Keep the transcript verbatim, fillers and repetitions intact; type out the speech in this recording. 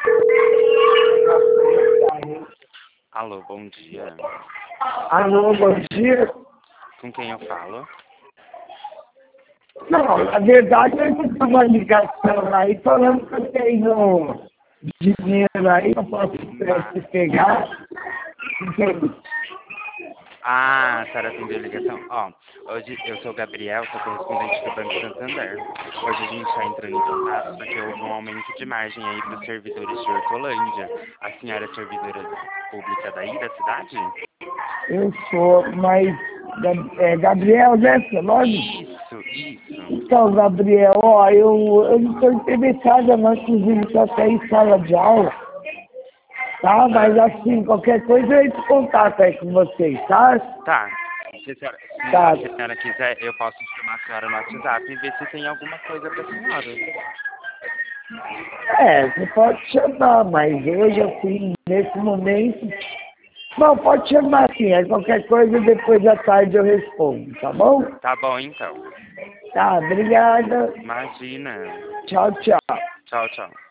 Alô, bom dia. Alô, bom dia. Com quem eu falo? Não, na verdade eu recebi uma ligação aí falando que eu tenho dinheiro aí, eu posso pe- pegar. Ah, a senhora atendeu a ligação? Ó, hoje eu sou o Gabriel, sou correspondente do Banco Santander. Hoje a gente está entrando em contato porque houve um aumento de margem aí para os servidores de Hortolândia. A senhora é servidora pública daí, da cidade? Eu sou, mas Gab- é, Gabriel, né, seu nome? Isso, isso. Então, Gabriel, ó, eu, eu não estou interessada, não, inclusive só até em sala de aula, tá? Mas assim, qualquer coisa eu entro em contato aí com vocês, tá? Tá. Se a senhora, se Tá. a senhora quiser, eu posso chamar a senhora no WhatsApp e ver se tem alguma coisa para a senhora. É, você pode chamar, mas hoje, assim, nesse momento... Não, pode chamar sim, aí qualquer coisa depois da tarde eu respondo, tá bom? Tá bom, então. Tá, obrigada. Imagina. Tchau, tchau. Tchau, tchau.